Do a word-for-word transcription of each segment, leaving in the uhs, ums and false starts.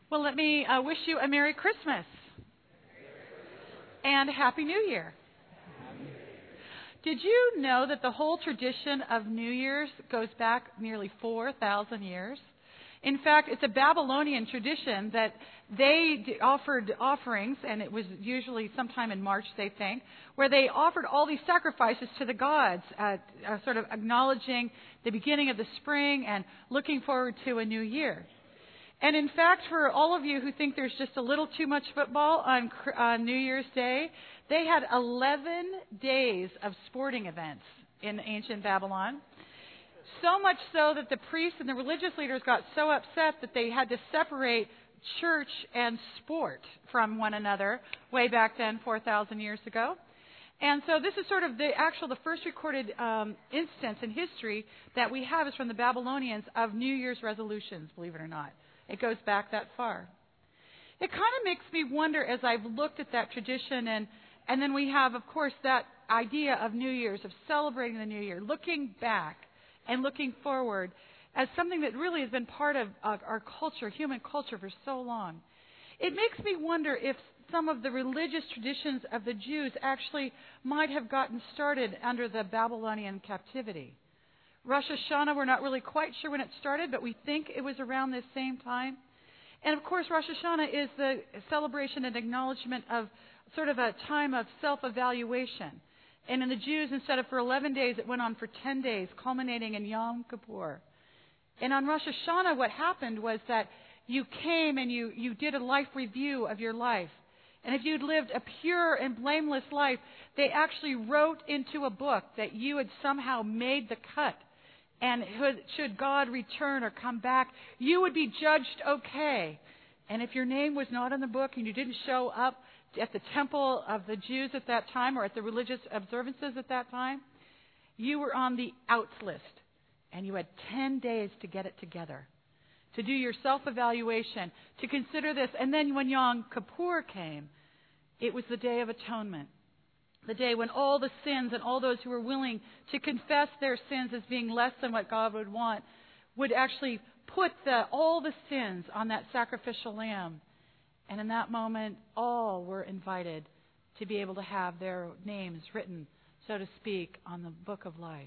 Well, let me uh, wish you a Merry Christmas and Happy New Year. Did you know that the whole tradition of New Year's goes back nearly four thousand years? In fact, it's a Babylonian tradition that they d- offered offerings, and it was usually sometime in March, they think, where they offered all these sacrifices to the gods, uh, uh, sort of acknowledging the beginning of the spring and looking forward to a new year. And in fact, for all of you who think there's just a little too much football on, on New Year's Day, they had eleven days of sporting events in ancient Babylon. So much so that the priests and the religious leaders got so upset that they had to separate church and sport from one another way back then, four thousand years ago. And so this is sort of the actual, the first recorded um, instance in history that we have is from the Babylonians of New Year's resolutions, believe it or not. It goes back that far. It kind of makes me wonder as I've looked at that tradition, and, and then we have, of course, that idea of New Year's, of celebrating the New Year, looking back and looking forward as something that really has been part of uh, our culture, human culture, for so long. It makes me wonder if some of the religious traditions of the Jews actually might have gotten started under the Babylonian captivity. Rosh Hashanah, we're not really quite sure when it started, but we think it was around this same time. And of course, Rosh Hashanah is the celebration and acknowledgement of sort of a time of self-evaluation. And in the Jews, instead of for eleven days, it went on for ten days, culminating in Yom Kippur. And on Rosh Hashanah, what happened was that you came and you, you did a life review of your life. And if you'd lived a pure and blameless life, they actually wrote into a book that you had somehow made the cut. And should God return or come back, you would be judged okay. And if your name was not in the book and you didn't show up at the temple of the Jews at that time or at the religious observances at that time, you were on the outs list. And you had ten days to get it together, to do your self-evaluation, to consider this. And then when Yom Kippur came, it was the Day of Atonement. The day when all the sins and all those who were willing to confess their sins as being less than what God would want would actually put the, all the sins on that sacrificial lamb. And in that moment, all were invited to be able to have their names written, so to speak, on the book of life.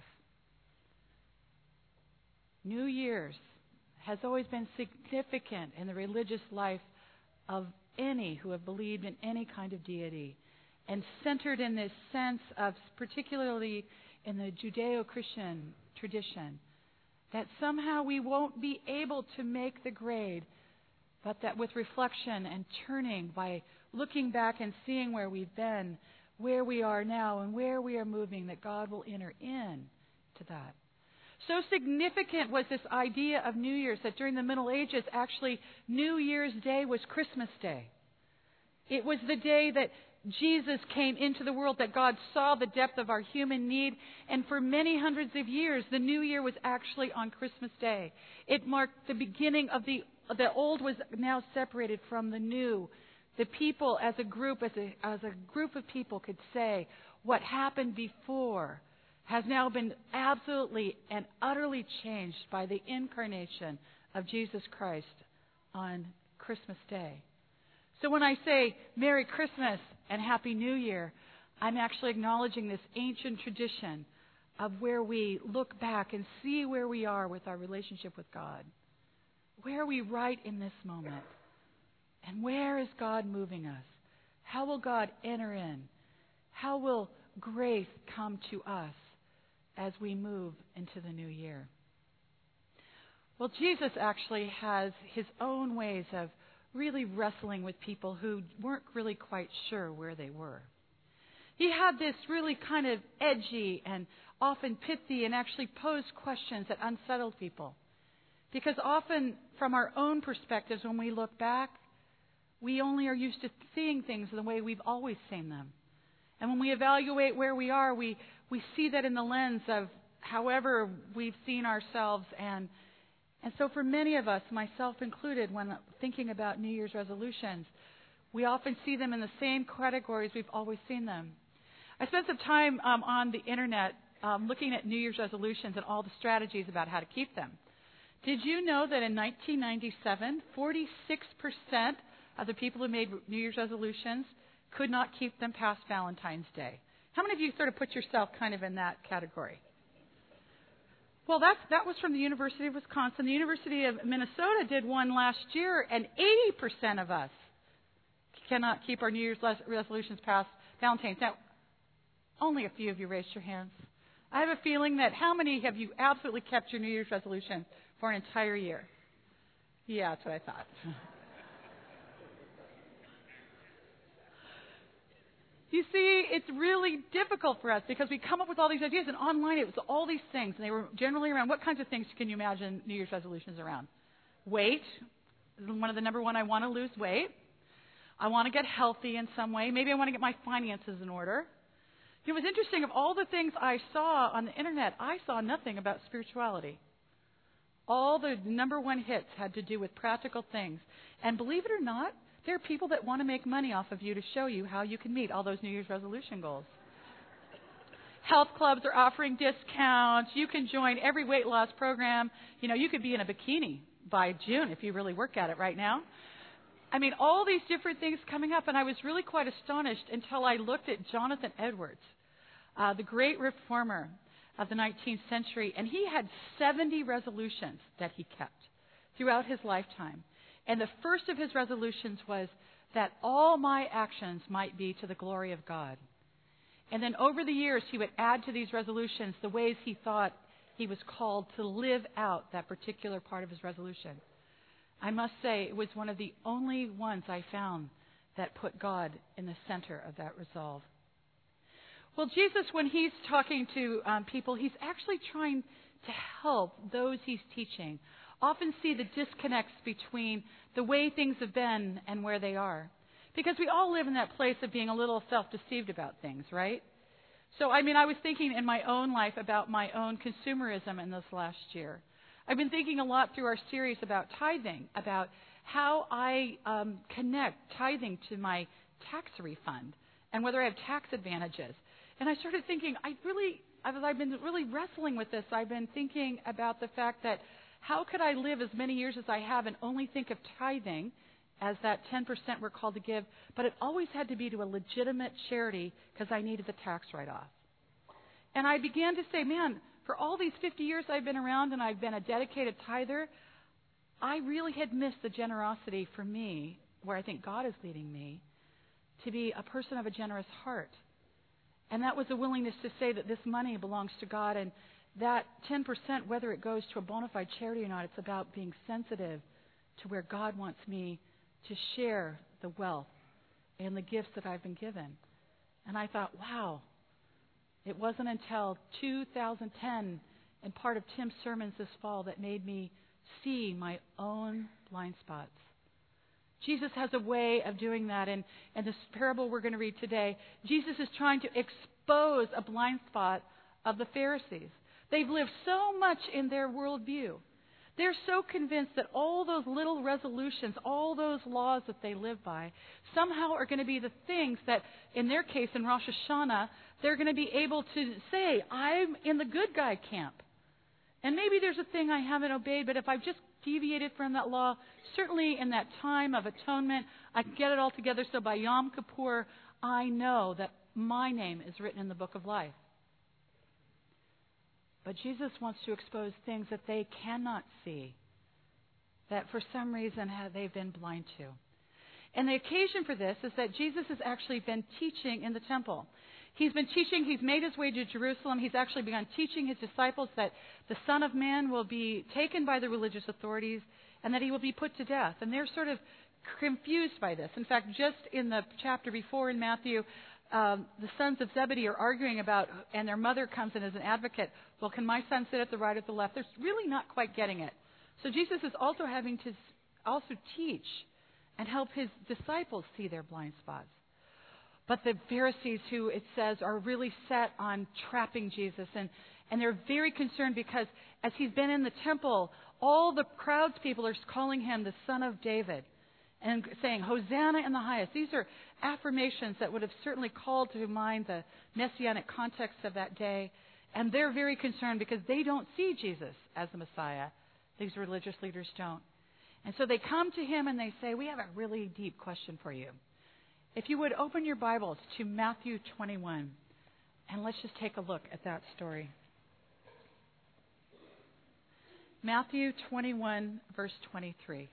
New Year's has always been significant in the religious life of any who have believed in any kind of deity, and centered in this sense of, particularly in the Judeo-Christian tradition, that somehow we won't be able to make the grade, but that with reflection and turning, by looking back and seeing where we've been, where we are now, and where we are moving, that God will enter in to that. So significant was this idea of New Year's that during the Middle Ages, actually, New Year's Day was Christmas Day. It was the day that Jesus came into the world, that God saw the depth of our human need, and for many hundreds of years, the New Year was actually on Christmas Day. It marked the beginning of the, the old was now separated from the new. The people as a group, as a, as a group of people could say, what happened before has now been absolutely and utterly changed by the incarnation of Jesus Christ on Christmas Day. So when I say Merry Christmas and Happy New Year, I'm actually acknowledging this ancient tradition of where we look back and see where we are with our relationship with God. Where are we right in this moment? And where is God moving us? How will God enter in? How will grace come to us as we move into the new year? Well, Jesus actually has his own ways of really wrestling with people who weren't really quite sure where they were. He had this really kind of edgy and often pithy and actually posed questions that unsettled people. Because often from our own perspectives, when we look back, we only are used to seeing things the way we've always seen them. And when we evaluate where we are, we, we see that in the lens of however we've seen ourselves. And And so for many of us, myself included, when thinking about New Year's resolutions, we often see them in the same categories we've always seen them. I spent some time um, on the Internet um, looking at New Year's resolutions and all the strategies about how to keep them. Did you know that in nineteen ninety-seven, forty-six percent of the people who made New Year's resolutions could not keep them past Valentine's Day? How many of you sort of put yourself kind of in that category? Well, that's, that was from the University of Wisconsin. The University of Minnesota did one last year, and eighty percent of us cannot keep our New Year's resolutions past Valentine's. Now, only a few of you raised your hands. I have a feeling that how many have you absolutely kept your New Year's resolution for an entire year? Yeah, that's what I thought. You see, it's really difficult for us because we come up with all these ideas, and online it was all these things, and they were generally around what kinds of things can you imagine New Year's resolutions around? Weight is one of the number one. I want to lose weight. I want to get healthy in some way. Maybe I want to get my finances in order. It was interesting. Of all the things I saw on the internet, I saw nothing about spirituality. All the number one hits had to do with practical things. And believe it or not, there are people that want to make money off of you to show you how you can meet all those New Year's resolution goals. Health clubs are offering discounts. You can join every weight loss program. You know, you could be in a bikini by June if you really work at it right now. I mean, all these different things coming up, and I was really quite astonished until I looked at Jonathan Edwards, uh, the great reformer of the nineteenth century, and he had seventy resolutions that he kept throughout his lifetime. And the first of his resolutions was that all my actions might be to the glory of God. And then over the years, he would add to these resolutions the ways he thought he was called to live out that particular part of his resolution. I must say, it was one of the only ones I found that put God in the center of that resolve. Well, Jesus, when he's talking to um, people, he's actually trying to help those he's teaching often see the disconnects between the way things have been and where they are. Because we all live in that place of being a little self-deceived about things, right? So, I mean, I was thinking in my own life about my own consumerism in this last year. I've been thinking a lot through our series about tithing, about how I um, connect tithing to my tax refund and whether I have tax advantages. And I started thinking, I really, as I've been really wrestling with this, I've been thinking about the fact that how could I live as many years as I have and only think of tithing as that ten percent we're called to give, but it always had to be to a legitimate charity because I needed the tax write-off. And I began to say, man, for all these fifty years I've been around and I've been a dedicated tither, I really had missed the generosity for me, where I think God is leading me, to be a person of a generous heart. And that was a willingness to say that this money belongs to God, and that ten percent, whether it goes to a bona fide charity or not, it's about being sensitive to where God wants me to share the wealth and the gifts that I've been given. And I thought, wow, it wasn't until two thousand ten and part of Tim's sermons this fall that made me see my own blind spots. Jesus has a way of doing that. And, and this parable we're going to read today, Jesus is trying to expose a blind spot of the Pharisees. They've lived so much in their worldview. They're so convinced that all those little resolutions, all those laws that they live by, somehow are going to be the things that, in their case, in Rosh Hashanah, they're going to be able to say, I'm in the good guy camp. And maybe there's a thing I haven't obeyed, but if I've just deviated from that law, certainly in that time of atonement, I can get it all together. So by Yom Kippur, I know that my name is written in the book of life. But Jesus wants to expose things that they cannot see, that for some reason have, they've been blind to. And the occasion for this is that Jesus has actually been teaching in the temple. He's been teaching, he's made his way to Jerusalem. He's actually begun teaching his disciples that the Son of Man will be taken by the religious authorities and that he will be put to death. And they're sort of confused by this. In fact, just in the chapter before in Matthew, Um, the sons of Zebedee are arguing about, and their mother comes in as an advocate, well, can my son sit at the right or the left? They're really not quite getting it. So Jesus is also having to also teach and help his disciples see their blind spots. But the Pharisees, who it says are really set on trapping Jesus, and, and they're very concerned because as he's been in the temple, all the crowds people are calling him the Son of David and saying, Hosanna in the highest. These are affirmations that would have certainly called to mind the messianic context of that day. And they're very concerned because they don't see Jesus as the Messiah. These religious leaders don't. And so they come to him and they say, we have a really deep question for you. If you would open your Bibles to Matthew twenty-one, and let's just take a look at that story. Matthew twenty-one, verse twenty-three.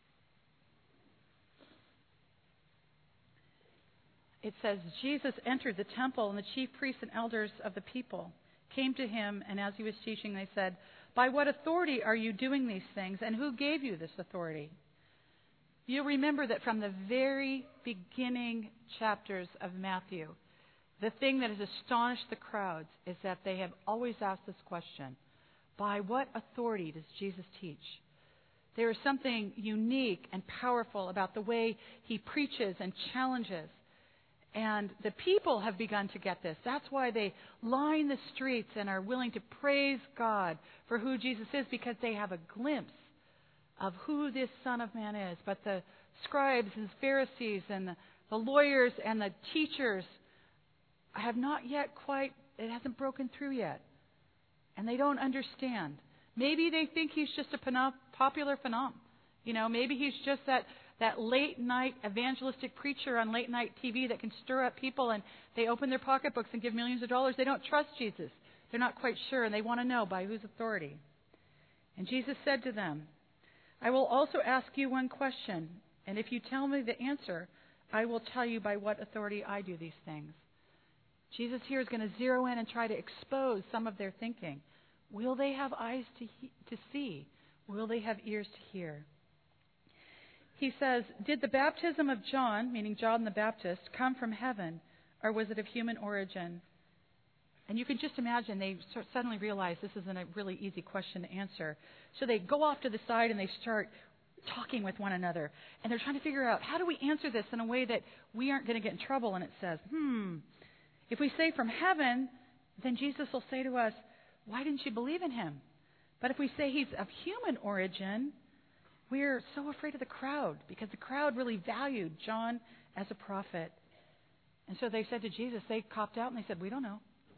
It says, Jesus entered the temple, and the chief priests and elders of the people came to him, and as he was teaching, they said, by what authority are you doing these things, and who gave you this authority? You'll remember that from the very beginning chapters of Matthew, the thing that has astonished the crowds is that they have always asked this question, by what authority does Jesus teach? There is something unique and powerful about the way he preaches and challenges. And the people have begun to get this. That's why they line the streets and are willing to praise God for who Jesus is, because they have a glimpse of who this Son of Man is. But the scribes and Pharisees and the, the lawyers and the teachers have not yet quite, it hasn't broken through yet. And they don't understand. Maybe they think he's just a pano- popular phenomenon. You know, maybe he's just that, that late night evangelistic preacher on late night T V that can stir up people, and they open their pocketbooks and give millions of dollars. They don't trust Jesus. They're not quite sure, and they want to know by whose authority. And Jesus said to them, I will also ask you one question, and if you tell me the answer, I will tell you by what authority I do these things. Jesus here is going to zero in and try to expose some of their thinking. Will they have eyes to he- to see? Will they have ears to hear? He says, did the baptism of John, meaning John the Baptist, come from heaven, or was it of human origin? And you can just imagine they suddenly realize this isn't a really easy question to answer. So they go off to the side and they start talking with one another. And they're trying to figure out, how do we answer this in a way that we aren't going to get in trouble? And it says, hmm, if we say from heaven, then Jesus will say to us, why didn't you believe in him? But if we say he's of human origin, we're so afraid of the crowd, because the crowd really valued John as a prophet. And so they said to Jesus, they copped out and they said, we don't know.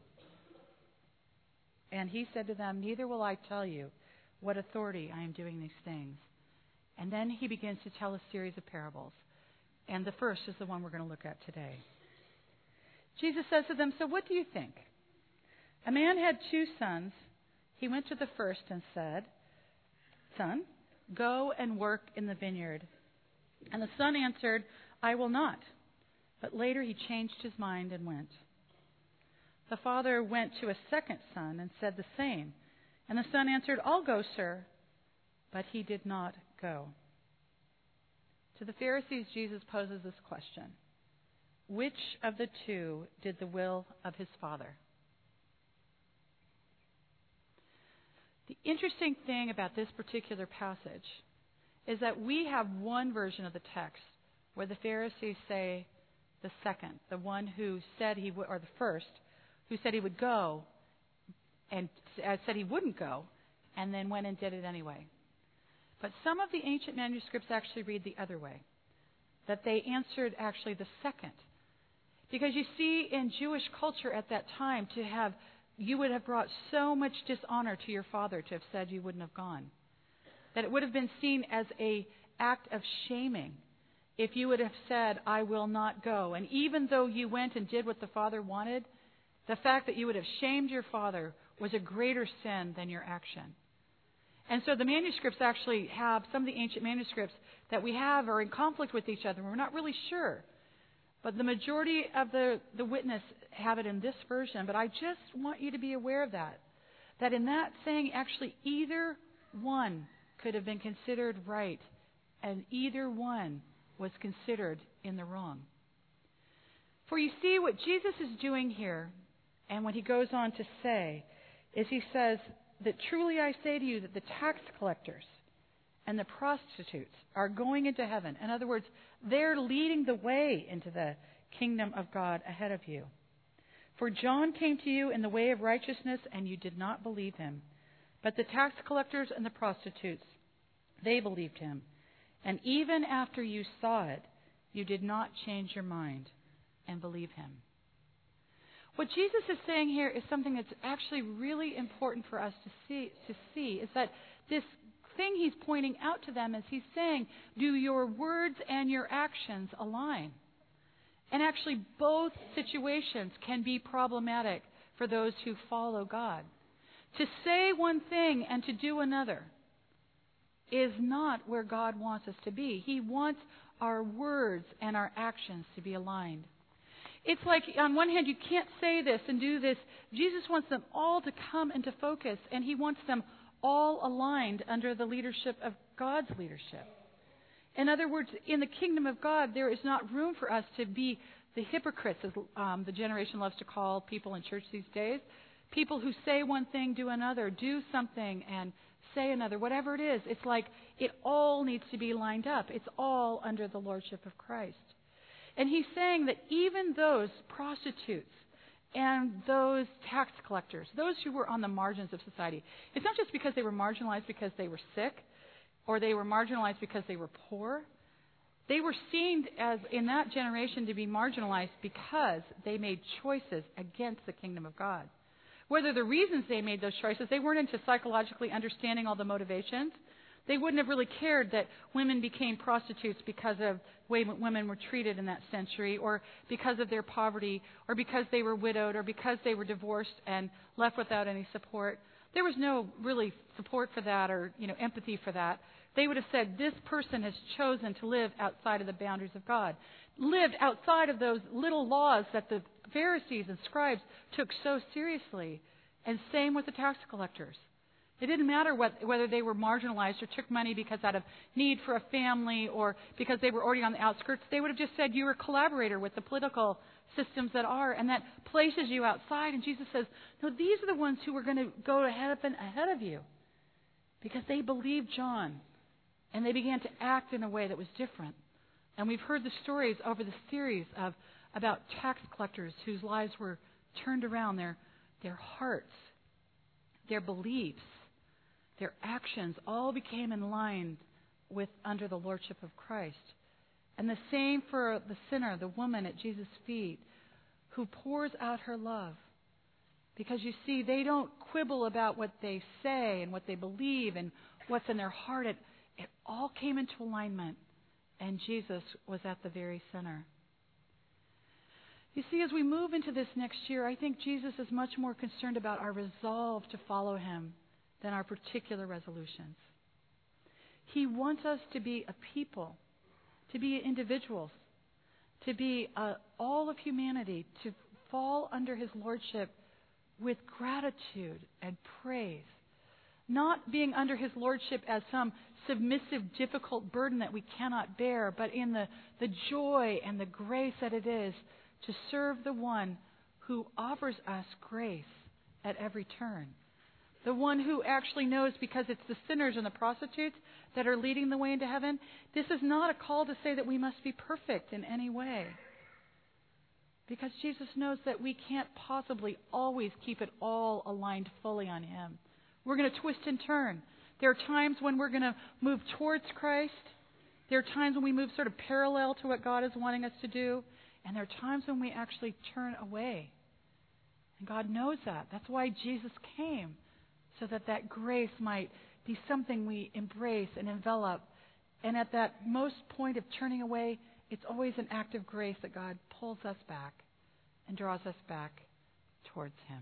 And he said to them, neither will I tell you what authority I am doing these things. And then he begins to tell a series of parables. And the first is the one we're going to look at today. Jesus says to them, so what do you think? A man had two sons. He went to the first and said, son, go and work in the vineyard. And the son answered, I will not. But later he changed his mind and went. The father went to a second son and said the same. And the son answered, I'll go, sir. But he did not go. To the Pharisees, Jesus poses this question. Which of the two did the will of his father? The interesting thing about this particular passage is that we have one version of the text where the Pharisees say the second, the one who said he would, or the first, who said he would go and uh, said he wouldn't go, and then went and did it anyway. But some of the ancient manuscripts actually read the other way, that they answered actually the second. Because you see, in Jewish culture at that time, to have you would have brought so much dishonor to your father to have said you wouldn't have gone. That it would have been seen as an act of shaming if you would have said, I will not go. And even though you went and did what the father wanted, the fact that you would have shamed your father was a greater sin than your action. And so the manuscripts actually have, some of the ancient manuscripts that we have are in conflict with each other. We're not really sure. But the majority of the, the witness have it in this version. But I just want you to be aware of that. That in that saying, actually either one could have been considered right, and either one was considered in the wrong. For you see, what Jesus is doing here, and what he goes on to say, is he says that truly I say to you that the tax collectors and the prostitutes are going into heaven. In other words, they're leading the way into the kingdom of God ahead of you. For John came to you in the way of righteousness, and you did not believe him. But the tax collectors and the prostitutes, they believed him. And even after you saw it, you did not change your mind and believe him. What Jesus is saying here is something that's actually really important for us to see, to see is that this thing he's pointing out to them is he's saying, do your words and your actions align? And actually, both situations can be problematic for those who follow God. To say one thing and to do another is not where God wants us to be. He wants our words and our actions to be aligned. It's like, on one hand, you can't say this and do this. Jesus wants them all to come into focus, and he wants them all aligned under the leadership of God's leadership. In other words, in the kingdom of God, there is not room for us to be the hypocrites, as um, the generation loves to call people in church these days. People who say one thing, do another, do something and say another. Whatever it is, it's like it all needs to be lined up. It's all under the lordship of Christ. And he's saying that even those prostitutes and those tax collectors, those who were on the margins of society, it's not just because they were marginalized because they were sick, or they were marginalized because they were poor. They were seen as, in that generation, to be marginalized because they made choices against the kingdom of God. Whether the reasons they made those choices, they weren't into psychologically understanding all the motivations. They wouldn't have really cared that women became prostitutes because of the way women were treated in that century, or because of their poverty, or because they were widowed, or because they were divorced and left without any support. There was no really support for that, or you know empathy for that. They would have said, this person has chosen to live outside of the boundaries of God, lived outside of those little laws that the Pharisees and scribes took so seriously. And same with the tax collectors. It didn't matter what, whether they were marginalized or took money because out of need for a family or because they were already on the outskirts. They would have just said, you're a collaborator with the political systems that are, and that places you outside. And Jesus says, no, these are the ones who are going to go ahead up and ahead of you, because they believed John. And they began to act in a way that was different. And we've heard the stories over the series of about tax collectors whose lives were turned around. Their, their hearts, their beliefs, their actions all became in line with under the lordship of Christ. And the same for the sinner, the woman at Jesus' feet, who pours out her love. Because you see, they don't quibble about what they say and what they believe and what's in their heart. It, It all came into alignment, and Jesus was at the very center. You see, as we move into this next year, I think Jesus is much more concerned about our resolve to follow him than our particular resolutions. He wants us to be a people, to be individuals, to be uh, all of humanity, to fall under his lordship with gratitude and praise. Not being under his lordship as some submissive, difficult burden that we cannot bear, but in the, the joy and the grace that it is to serve the one who offers us grace at every turn. The one who actually knows, because it's the sinners and the prostitutes that are leading the way into heaven. This is not a call to say that we must be perfect in any way. Because Jesus knows that we can't possibly always keep it all aligned fully on him. We're going to twist and turn. There are times when we're going to move towards Christ. There are times when we move sort of parallel to what God is wanting us to do. And there are times when we actually turn away. And God knows that. That's why Jesus came, so that that grace might be something we embrace and envelop. And at that most point of turning away, it's always an act of grace that God pulls us back and draws us back towards him.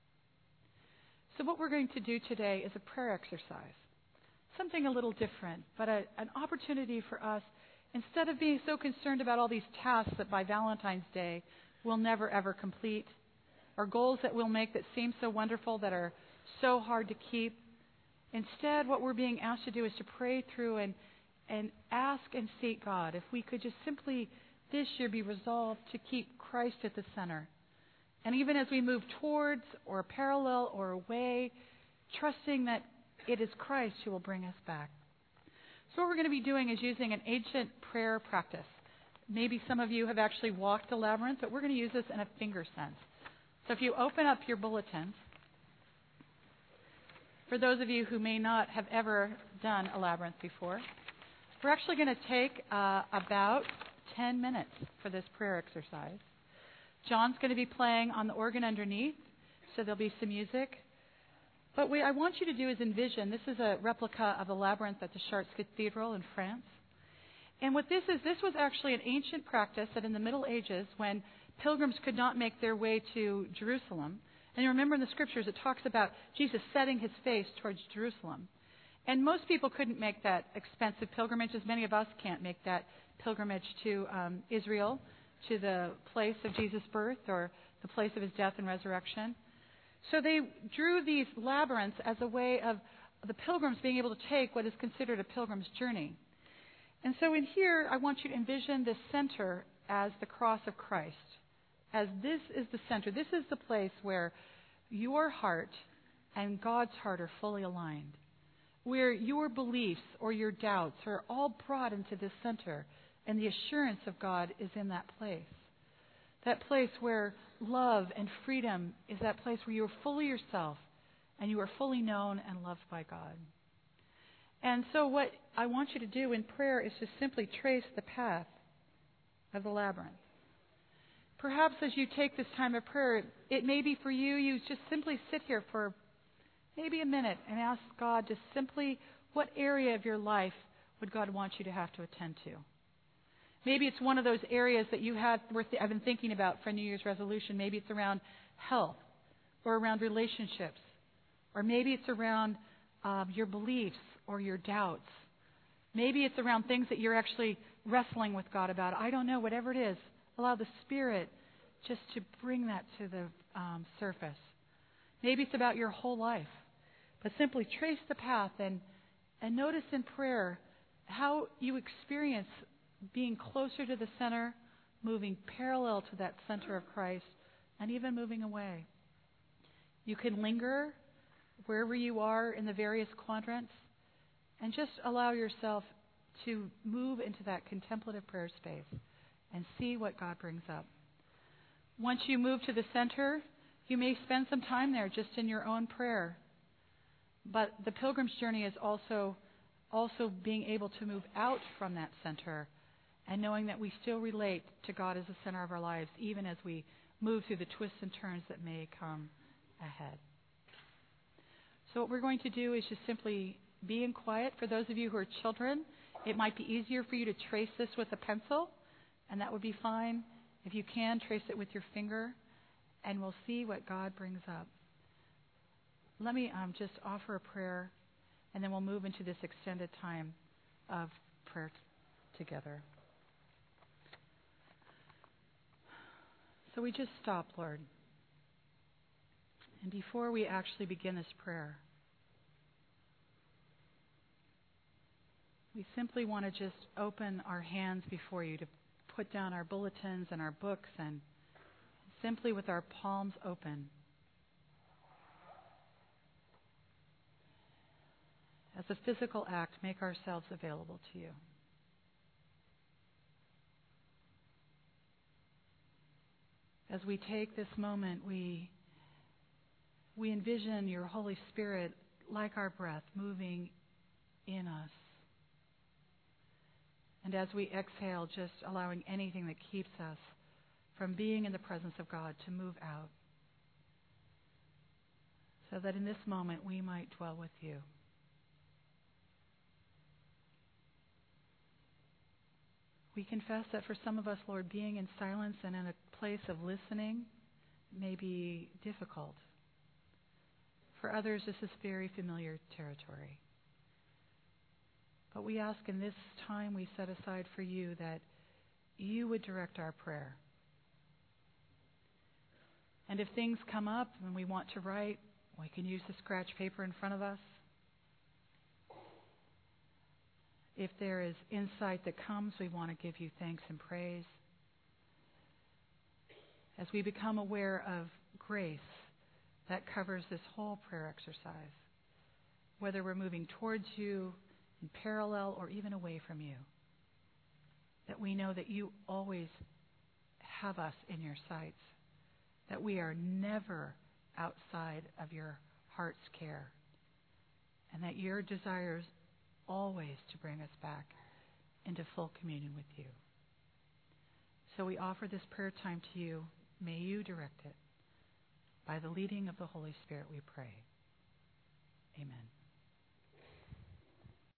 So what we're going to do today is a prayer exercise. Something a little different, but a, an opportunity for us, instead of being so concerned about all these tasks that by Valentine's Day we'll never ever complete, or goals that we'll make that seem so wonderful that are so hard to keep. Instead, what we're being asked to do is to pray through and, and ask and seek God. If we could just simply this year be resolved to keep Christ at the center. And even as we move towards or parallel or away, trusting that it is Christ who will bring us back. So what we're going to be doing is using an ancient prayer practice. Maybe some of you have actually walked a labyrinth, but we're going to use this in a finger sense. So if you open up your bulletins, for those of you who may not have ever done a labyrinth before, we're actually going to take uh, about ten minutes for this prayer exercise. John's going to be playing on the organ underneath, so there'll be some music. But what I want you to do is envision, this is a replica of the labyrinth at the Chartres Cathedral in France. And what this is, this was actually an ancient practice that in the Middle Ages, when pilgrims could not make their way to Jerusalem, and you remember in the scriptures it talks about Jesus setting his face towards Jerusalem. And most people couldn't make that expensive pilgrimage, as many of us can't make that pilgrimage to um, Israel, to the place of Jesus' birth or the place of his death and resurrection. So they drew these labyrinths as a way of the pilgrims being able to take what is considered a pilgrim's journey. And so in here, I want you to envision this center as the cross of Christ, as this is the center. This is the place where your heart and God's heart are fully aligned, where your beliefs or your doubts are all brought into this center, and the assurance of God is in that place. That place where love and freedom is that place where you are fully yourself and you are fully known and loved by God. And so what I want you to do in prayer is to simply trace the path of the labyrinth. Perhaps as you take this time of prayer, it may be for you, you just simply sit here for maybe a minute and ask God to simply, what area of your life would God want you to have to attend to? Maybe it's one of those areas that you have, I've been thinking about for New Year's resolution. Maybe it's around health or around relationships. Or maybe it's around um, your beliefs or your doubts. Maybe it's around things that you're actually wrestling with God about. I don't know, whatever it is. Allow the Spirit just to bring that to the um, surface. Maybe it's about your whole life. But simply trace the path and, and notice in prayer how you experience being closer to the center, moving parallel to that center of Christ, and even moving away. You can linger wherever you are in the various quadrants and just allow yourself to move into that contemplative prayer space and see what God brings up. Once you move to the center, you may spend some time there just in your own prayer. But the pilgrim's journey is also, also being able to move out from that center and knowing that we still relate to God as the center of our lives, even as we move through the twists and turns that may come ahead. So what we're going to do is just simply be in quiet. For those of you who are children, it might be easier for you to trace this with a pencil, and that would be fine. If you can, trace it with your finger, and we'll see what God brings up. Let me um, just offer a prayer, and then we'll move into this extended time of prayer t- together. So we just stop, Lord. And before we actually begin this prayer, we simply want to just open our hands before you to put down our bulletins and our books and simply with our palms open, as a physical act, make ourselves available to you. As we take this moment, we we envision your Holy Spirit, like our breath, moving in us. And as we exhale, just allowing anything that keeps us from being in the presence of God to move out, so that in this moment we might dwell with you. We confess that for some of us, Lord, being in silence and in a place of listening may be difficult. For others, this is very familiar territory. But we ask in this time we set aside for you that you would direct our prayer. And if things come up and we want to write, we can use the scratch paper in front of us. If there is insight that comes, we want to give you thanks and praise. As we become aware of grace that covers this whole prayer exercise, whether we're moving towards you, in parallel, or even away from you, that we know that you always have us in your sights, that we are never outside of your heart's care, and that your desire is always to bring us back into full communion with you. So we offer this prayer time to you. May you direct it. By the leading of the Holy Spirit, we pray. Amen.